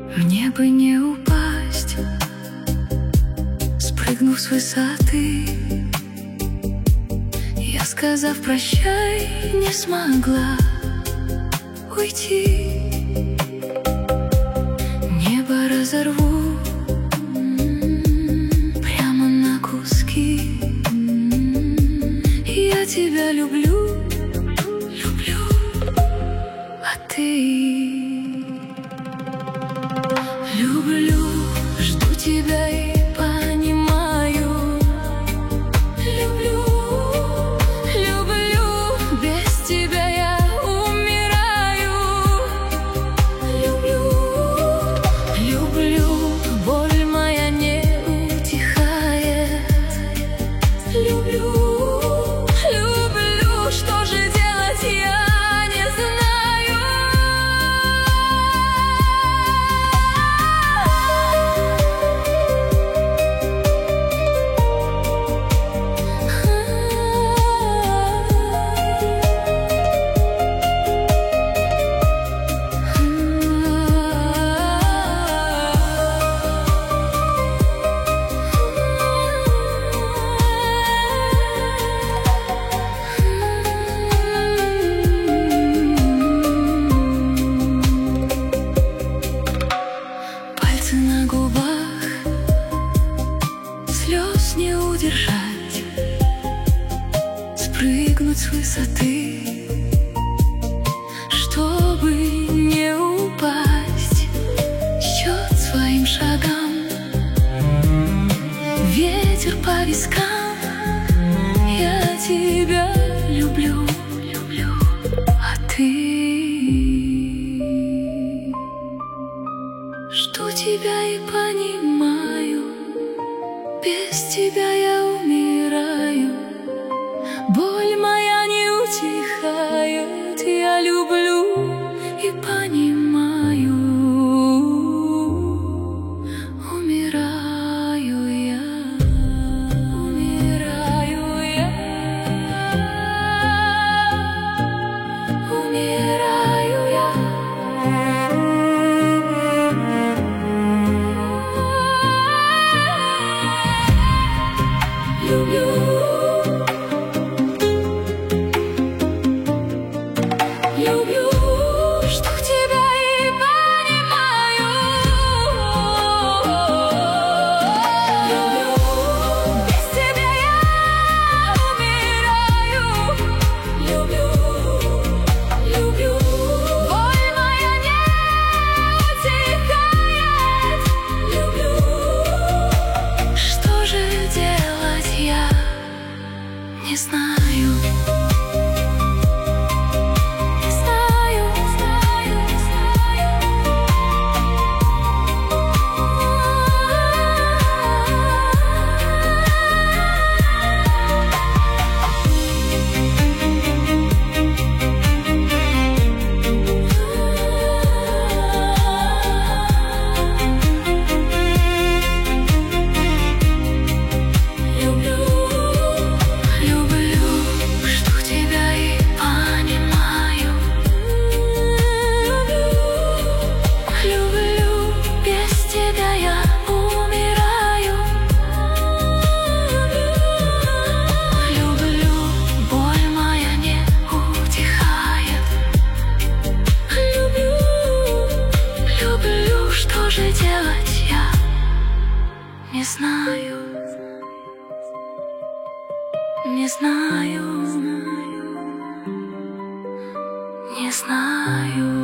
Мне бы не упасть, спрыгнув с высоты. Я, сказав прощай, не смогла уйти. Небо разорву прямо на куски. Я тебя люблю, люблю, а ты? Люблю, жду тебя и понимаю. Люблю, люблю, без тебя я умираю. Люблю, люблю, боль моя не утихает. Люблю, люблю, что же делать я не знаю. На губах слез не удержать, спрыгнуть с высоты, чтобы не упасть. Счет своим шагам, ветер по вискам. Я тебя люблю, люблю, а ты? Жду тебя и понимаю, без тебя я умираю. Боль моя не утихает, я люблю и понимаю. Умираю я, умираю я, умираю я. Люблю, люблю, жду тебя и понимаю. Люблю, без тебя я умираю. Люблю, люблю, боль моя не утихает. Люблю, что же делать я не знаю. Что же делать я не знаю, не знаю, не знаю.